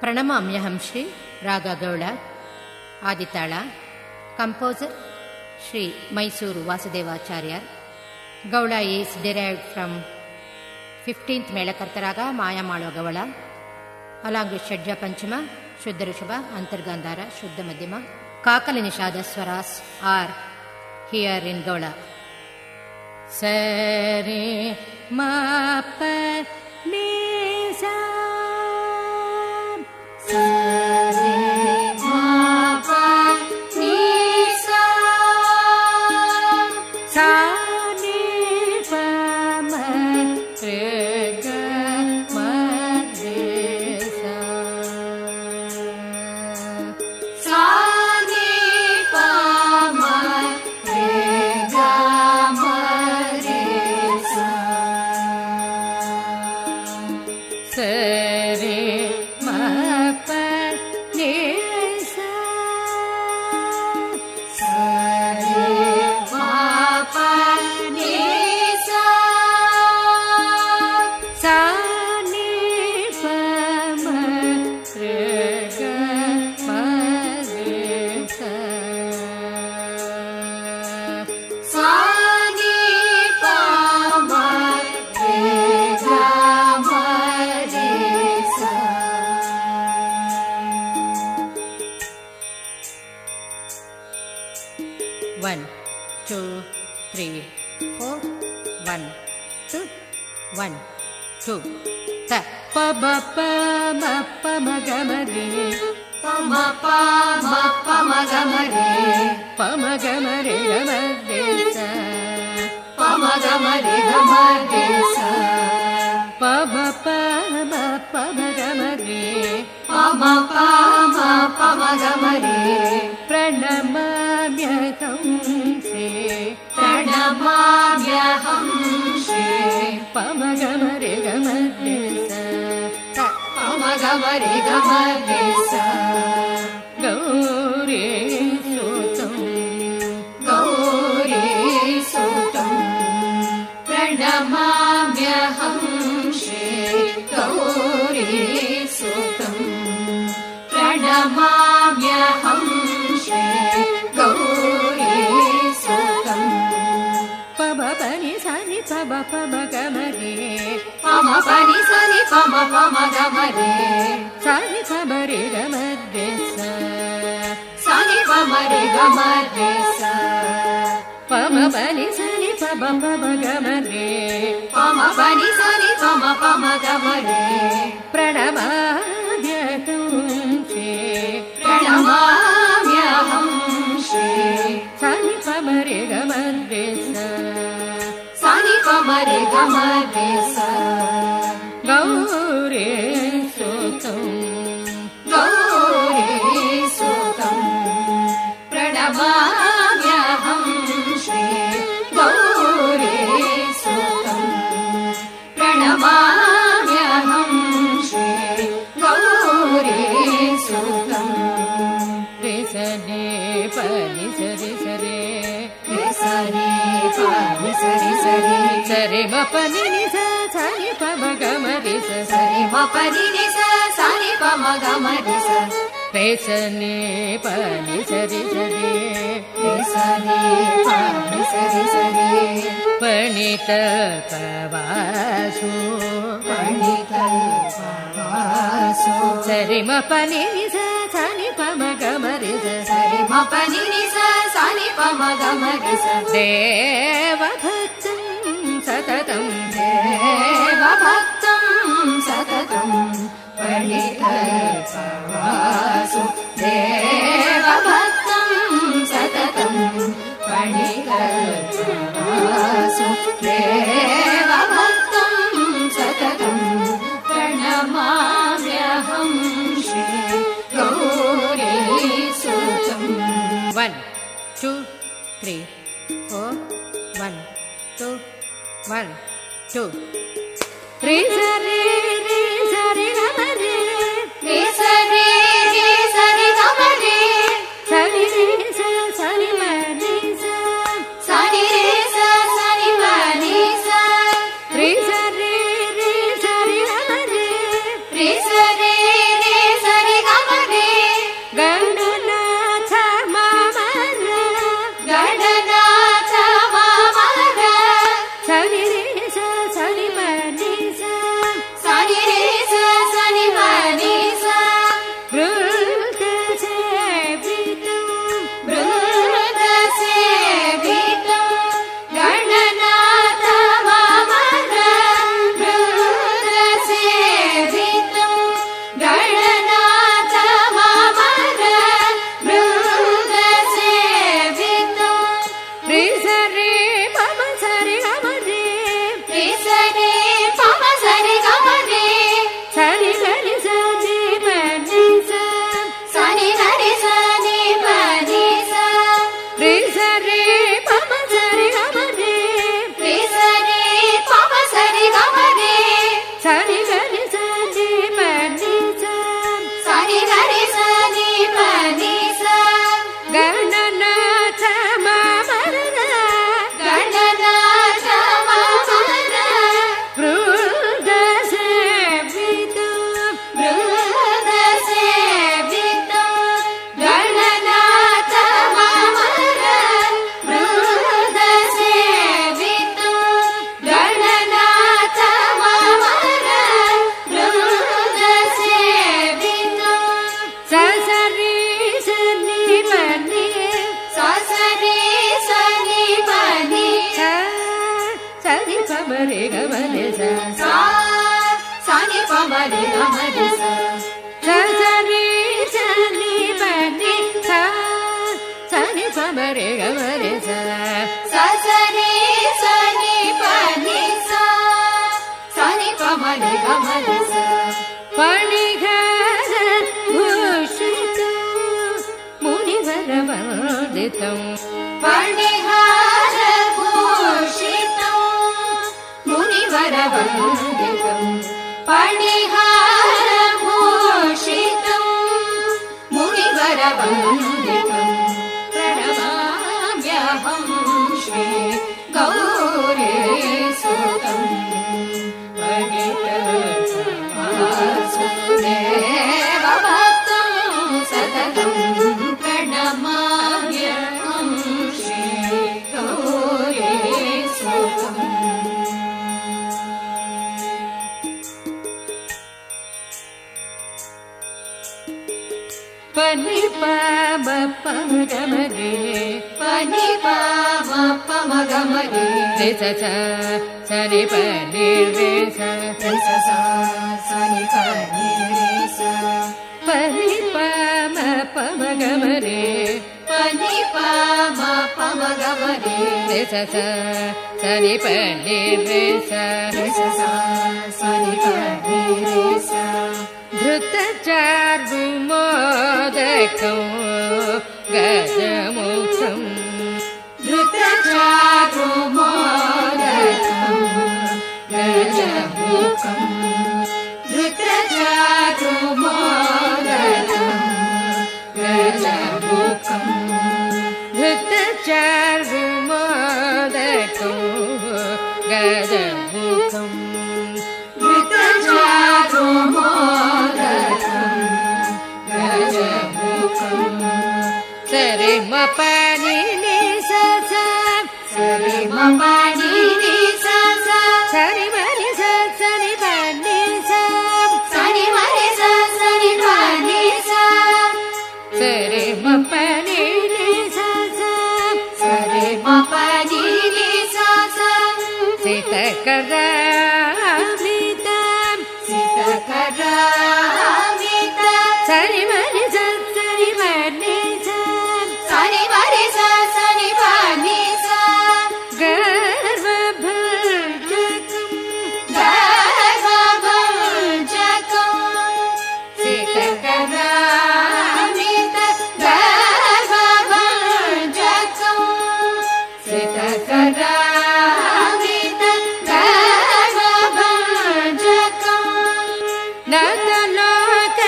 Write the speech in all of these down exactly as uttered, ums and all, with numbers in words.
ಪ್ರಣಮಾಮ್ಯಹಂ Shri raga Gaula Aditala. Composer Shri Mysore Vasudevacharya. Gaula is derived from fifteenth melakarta raga Mayamalava Gowla along with shadja panchama, shuddha rishabha, antara gandhara, shuddha madhyama. Kakali nishada swaras are here in Gaula. ಸರಿ ಮ ಪ ನೀ ಸಾ ಸರಿ ಮ ಪ ನೀ ಸಾ ಸಾ ನೀ ಪ ಮ ರೇ ಗ ಮ ರೇ ಸಾ ಸಾ ನೀ ಪ ಮ ರೇ ಗ ಮ ರೇ ಸಾ ಸರಿ ಮ ಪ ನೀ ಸಾ ಸರಿ ಮ ಪ ನೀ ಸಾ ಸಾ ನೀ ಪ ಮ ರೇ ಗ ಮ ರೇ ಸಾ ಸಾ ನೀ ಪ ಮ ರೇ ಗ ಮ ರೇ ಸಾ. One, two, three, four. One, two, one, two. Ta pa ba pa ma pa ma ga ma re. Pa ma pa ma pa ma ga ma re. Pa ma ga ma re ga ma re sa. Pa ma ga ma re ga ma re sa. Pa ma pa ma pa ma ga ma re. Pa ma pa ma pa ma ga ma re. ಪ್ರಣಮಾಮ್ಯಹಂ Shri ಪ್ರಣಮಾಮ್ಯಹಂ Shri ಪಮ ಗಮ ರೇ ಗಮ ರೇ ಸಾ ಪಮ ಗಮ ರೇ ಗಮ ರೇ ಸಾ. ಗೌರೀ ಸೂತಂ ಗೌರೀ ಸೂತಂ ಪ್ರಣಮಾಮ್ಯಹಂ ಶ್ರೀ ಗೌರೀ ಸೂತಂ ಪ್ರಣಮಾಮ್ಯಹಂ ಶ್ರೀ ಗೌರೀ ಸೂತಂ. ಪಮ ಪನಿ ಸನಿ ಪಮ ಪಮ ಗಮ ರೇ ಪಮ ಪನಿ ಸನಿ ಪಮ ಪಮ ಗಮ ರೇ ಸನಿ ಪಮ ರೇ ಗಮ ರೇ ಸಾ ಸನಿ ಪಮ ರೇ ಗಮ ರೇ ಸಾ. ಪಮ ಪನಿ ಸನಿ ಪಮ ಪಮ ಗಮ ರೇ ಪಮ ಪನಿ ಸನಿ ಪಮ ಪಮ ಗಮ ರೇ. ಪ್ರಣಮಾಮ್ಯಹಂ ಶ್ರೀ ಪ್ರಣಮಾಮ್ಯಹಂ ಶ್ರೀ ಸನಿ ಪಮ ರೇ ಗಮ ರೇ ಸಾ ಸನಿ ಪಮ ರೇ ಗಮ ರೇ ಸಾ. ಗೌರೀ ಸೂತಂ ಗೌರೀ ಸೂತಂ ಪ್ರಣಮಾಮ್ಯಹಂ ಶ್ರೀ ಗೌರೀ ಸೂತಂ ಪ್ರಣಮಾಮ್ಯಹಂ ಶ್ರೀ ಗೌರೀ ಸೂತಂ. ರೇ ಸನಿ ಪನಿ ಸರಿ ಸರಿ ರೇ ಸನಿ ಪನಿ ಸರಿ ಸರಿ ಸರಿ ಮ ಪನಿ ನಿ ಸಾ ಸನಿ ಪಮ ಗಮ ರೇ ಸಾ ಸರಿ ಮ ಪನಿ ನಿ ಸಾ ಸನಿ ಪಮ ಗಮ ರೇ ಸಾ. ರೇ ಸನಿ ಪನಿ ಸರಿ ಸರಿ ರೇ ಸನಿ ಪನಿ ಸರಿ ಸರಿ ಪಣಿತ ಪವಾಸು ಪಣಿತ ಪವಾಸು ಸರಿ ಮ ಪನಿ ನಿ ಸಾ ಸನಿ ಪಮ ಗಮ ರೇ ಸಾ ಸರಿ ಮ ಪನಿ ನಿ ಸಾ ಸನಿ ಪಮ ಗಮ ರೇ ಸಾ. ದೇವ ಭಕ್ತಂ ಸತತಂ ದೇವ ಭಕ್ತಂ ಸತತಂ ಪಣಿತ ಪವಾಸು ದೇವ ಭಕ್ತಂ ಸತತಂ ಪಣಿತ ಪವಾಸು ದೇವ ಭಕ್ತಂ ಸತತಂ ಪ್ರಣಮಾಮ್ಯಹಂ ಶ್ರೀ ಗೌರೀ ಸೂತಂ. One two three four. One two one two. ರೇ ಸರಿ ರೇ ಸರಿ ಗಮ ರೇ ರೇ ಸರಿ ರೇ ಸರಿ ಗಮ ರೇ ಸರಿ ರೇ ಸಾ ಸರಿ ಮ ರೇ ಸಾ ಸರಿ ರೇ ಸಾ ಸರಿ ಮ ರೇ ಸಾ. ರೇ ಸರಿ ರೇ ಸರಿ ಗಮ ರೇ ರೇ ಸರಿ ರೇ ಸರಿ re ga ma re sa sa sa ni pa ma re ga ma re sa sa sa re sa ni pa ni sa sa ni pa ma re ga ma re sa sa sa re sa ni pa ni sa sa ni pa ma re ga ma re sa Panigara bhushitam munivara vanditam Panigara bhushitam munivara vanditam Panigara bhushitam munivara vanditam Pranamamyaham Shri Gauri Sutam Vasudeva Bhaktam Satatam Pranamamyaham Shri Gauri Sutam Pani pa ma pa ma ga ma re Pani pa ma pa ma ga ma re re sa sa sa ni pa ni re sa re sa sa sa ni pa ni re sa Pani pa ma pa ma ga ma re Pani pa ma pa ma ga ma re re sa sa sa ni pa ni re sa re sa sa sa ni pa ni re sa Dhrutacharvumodakam Gajamukam Dhrutacharvumodakam Gajamukam Dhrutacharvumodakam Gajamukam Dhrutacharvumodakam Gajamukam Dhrutacharvumodakam Gajamukam Sare ma pa ni ni sa sa Sare ma pa ni ni sa sa Sare ma ni sa sa ni pa ni sa Sa ni ma ni sa sa ni pa ni sa Sare ma pa ni ni sa sa Sare ma pa ni ni sa sa Sita karamitam Sita karamita Sare ma ni sa sa ni pa ni sa Sa ni ma ni sa sa ni pa ni sa Garvabhajakam Garvabhajakam Sita karamita Garvabhajakam Sita karamita Garvabhajakam Nataloka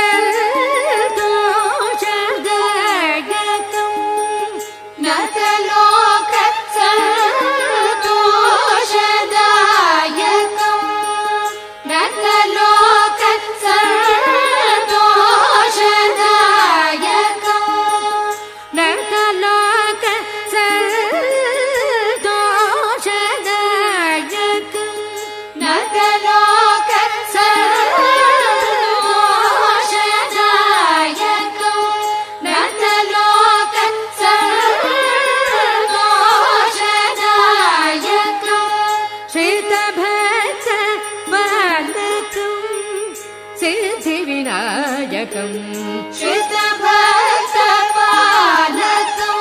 Sardosha-dayakam Nataloka Sardosha-dayakam Nataloka Sardosha-dayakam Nataloka Sardosha-dayakam Nataloka Sardosha-dayakam Nataloka Sardosha-dayakam Shrita Bhakta Balakam Siddhivinayakam Shrita Bhakta Palakam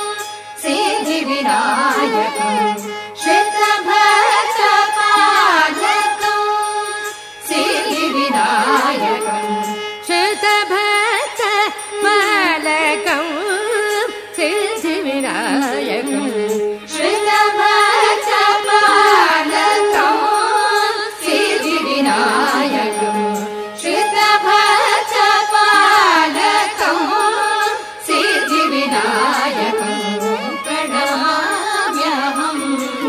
Siddhivinayakam Shrita Bhakta Palakam Siddhivinayakam Shrita Bhakta Balakam Siddhivinayakam Shrita Bhakta Palakam Siddhivinayakam Shrita Bhakta Palakam Siddhivinayakam Pranamamyaham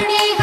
ಮಣಿ